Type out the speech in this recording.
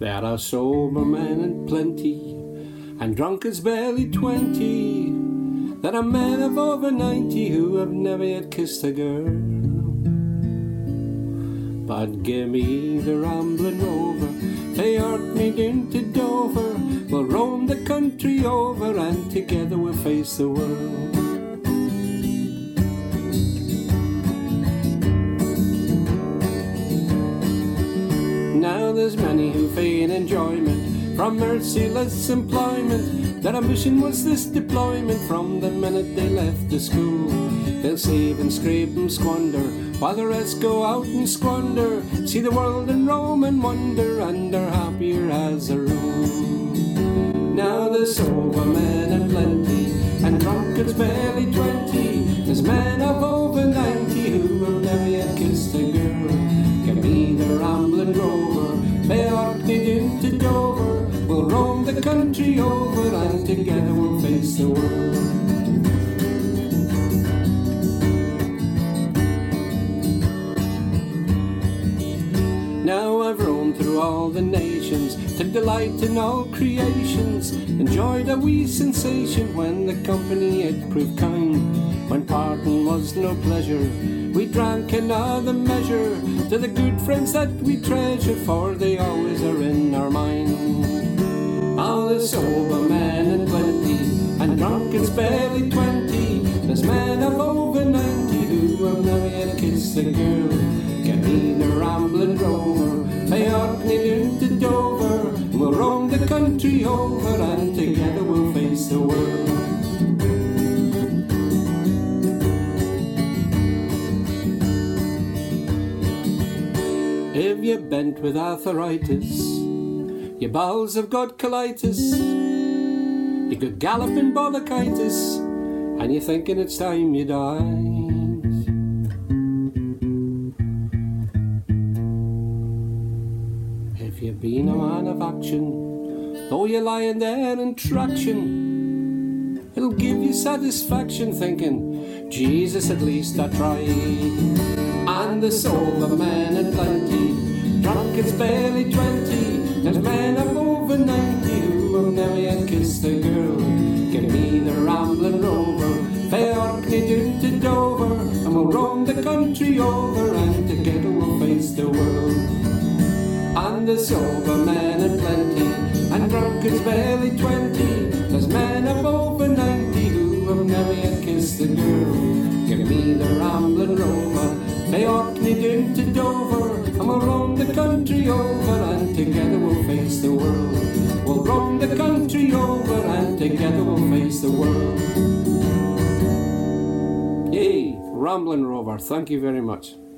There are sober men in plenty, and drunkards barely 20. There are men of over 90 who have never yet kissed a girl. But give me the rambling rover, they me down to Dover. We'll roam the country over, and together we'll face the world. Now there's many who feign enjoyment from merciless employment. Their ambition was this deployment from the minute they left the school. They'll save and scrape and squander, while the rest go out and squander. See the world and roam and wonder, and are happier as a rule. Now there's sober men in plenty, and drunkards barely 20. There's men of over 90 who have never yet kissed a girl. Give me the rambling rover, they Orkney down to Dover. We'll roam the country over, and together we'll face the world. Now I've roamed through all the nations, took delight in all creations, enjoyed a wee sensation when the company it proved kind. When parting was no pleasure, we drank another measure to the good friends that we treasure, for they always are in our mind. All the sober men in plenty, and drunkards barely 20. There's men of over 90 who have never yet kissed a girl. Get me the rambling rover, they Orkney down to Dover. We'll roam the country over, and together we'll face the world. If you're bent with arthritis, your bowels have got colitis, you could gallop in bronchitis, and you're thinking it's time you died. If you've been a man of action, though you're lying there in traction, it'll give you satisfaction thinking, Jesus, at least I tried. And the sober men in plenty, drunkards barely 20. There's men of over 90 who have never yet kissed a girl. Give me the rambling rover, they Orkney down to Dover. And we'll roam the country over, and together we'll face the world. And the sober men in plenty, and drunkards barely 20. There's men of over 90 who have never yet kissed a girl. Give me the rambling rover, they Orkney down to Dover. And we'll roam the country over, and together we'll face the world. We'll roam the country over, and together we'll face the world. Yay, rambling rover, thank you very much.